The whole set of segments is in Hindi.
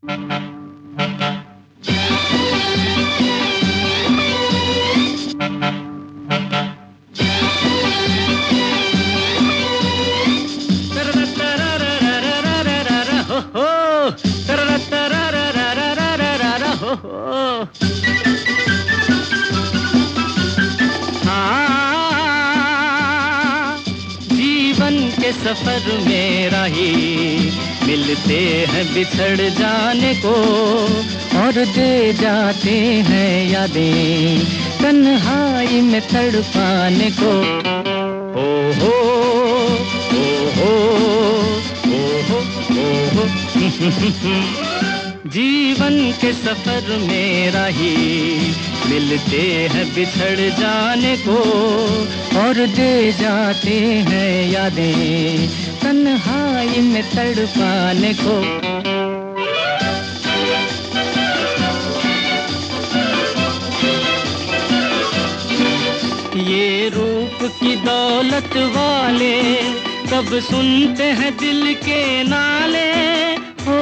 जीवन के सफर में राही मिलते हैं बिछड़ जाने को और दे जाते हैं यादें तन्हाई में तड़पाने को। ओ हो ओ हो ओ हो ओ हो जीवन के सफर में राही मिलते हैं बिछड़ जाने को और दे जाते हैं यादें तन्हाई में तड़पाने को। ये रूप की दौलत वाले कब सुनते हैं दिल के नाले। हो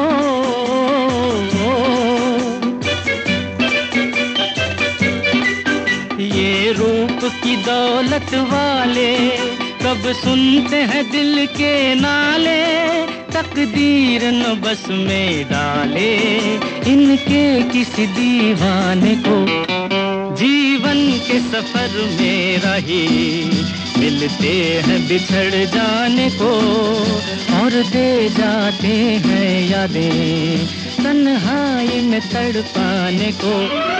ये रूप की दौलत वाले कब सुनते हैं दिल के नाले। तकदीर न बस में डाले इनके किसी दीवाने को। जीवन के सफर में राही मिलते हैं बिछड़ जाने को और दे जाते हैं यादें तन्हाई में तड़पाने को।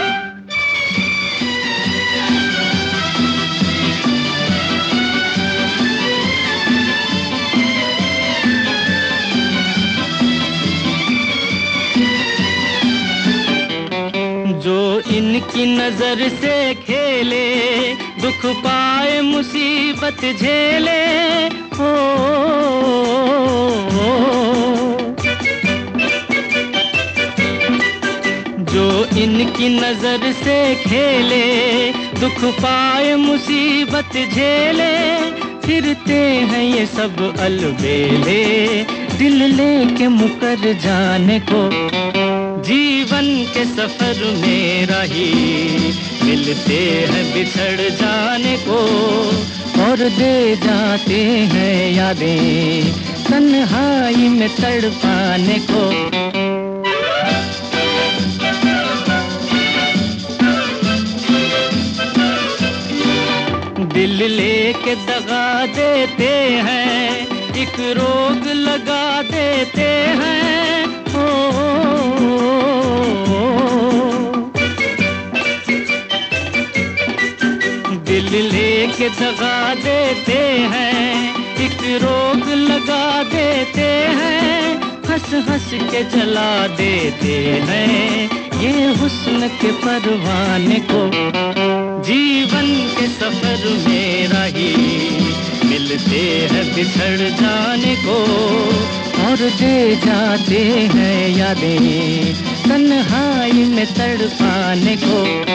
जो इनकी नजर से खेले दुख पाए मुसीबत झेले। हो जो इनकी नजर से खेले दुख पाए मुसीबत झेले। फिरते हैं ये सब अलबेले दिल लेके मुकर जाने को। जीवन के सफर में राही मिलते हैं बिछड़ जाने को और दे जाते हैं यादें तन्हाई में तड़पाने को। दिल लेके दगा देते हैं एक रोग लगा देते हैं। हो दिल लेके दगा देते हैं एक रोग लगा देते हैं। हंस हंस के जला देते हैं ये हुस्न के परवाने को। जीवन के सफर में राही मिलते हैं बिछड़ जाने को और दे जाते हैं यादें तन्हाई में तड़पाने को।